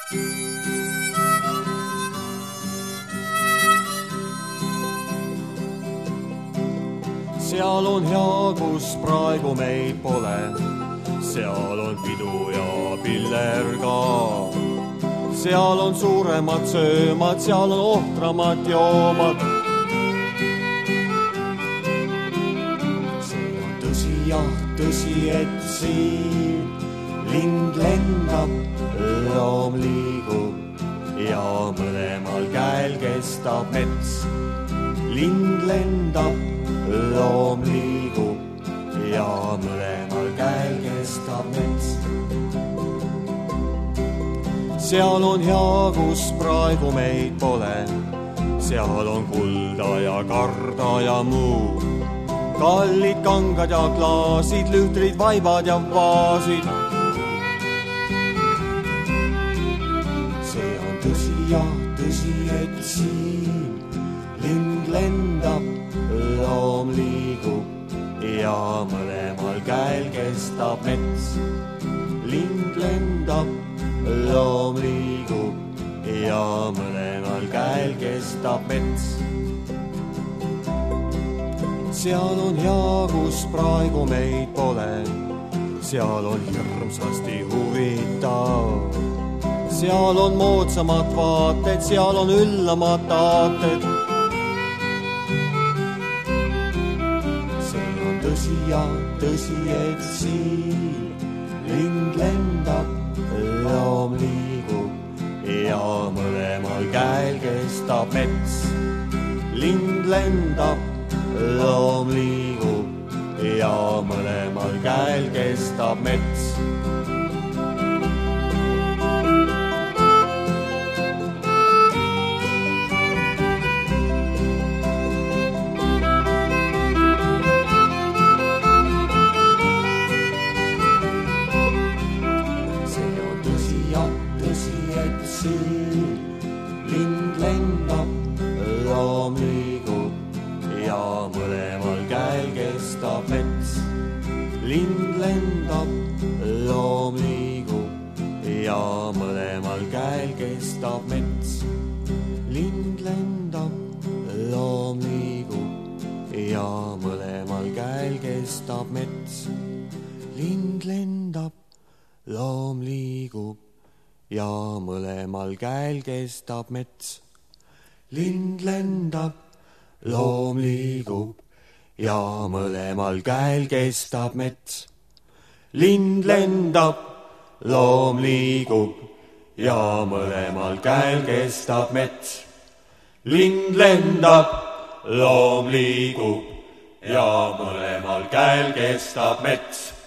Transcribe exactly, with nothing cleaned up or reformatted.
Seal on hea, kus praegu meid pole, seal on pidu ja piller ka. Seal on suuremad söömad, seal on ohtramad joomad. See on tõsi ja tõsi, et siin lind lendab, loom liigub ja mõlemal käel kestab mets. Lind lendab, loom liigub ja mõlemal käel kestab mets. Seal on hea, kus praegu meid pole, seal on kulda ja karda ja muu. Kallid kangad ja klaasid, lühtrid, vaibad ja vaasid. See on tõsi ja tõsi, et siin lind lendab, loom liigub ja mõlemal käel kestab mets. Lind lendab, loom liigub ja mõlemal käel kestab mets. Seal on hea, kus praegu meid pole, seal on hirmsasti huvitav. Seal on moodsamad vaated, seal on üllamad taated. Tõsi ja tõsi, et siin lind lendab, loom liigub ja mõlemal käel kestab mets. Lind lendab, loom liigub ja mõlemal käel kestab mets. Lind lendab, loom liigub ja mõlemal käel kestab mets. Lind lendab, loom liigub ja mõlemal käel kestab mets. Lind lendab, loom liigub ja mõlemal käel kestab mets. Lind lendab, loom liigub ja mõlemal käel kestab mets. Lind lendab, loom liigub ja mõlemal käel kestab mets. Lind lendab, loom liigub ja mõlemal käel kestab mets. Lind lendab, loom liigub ja mõlemal käel kestab mets.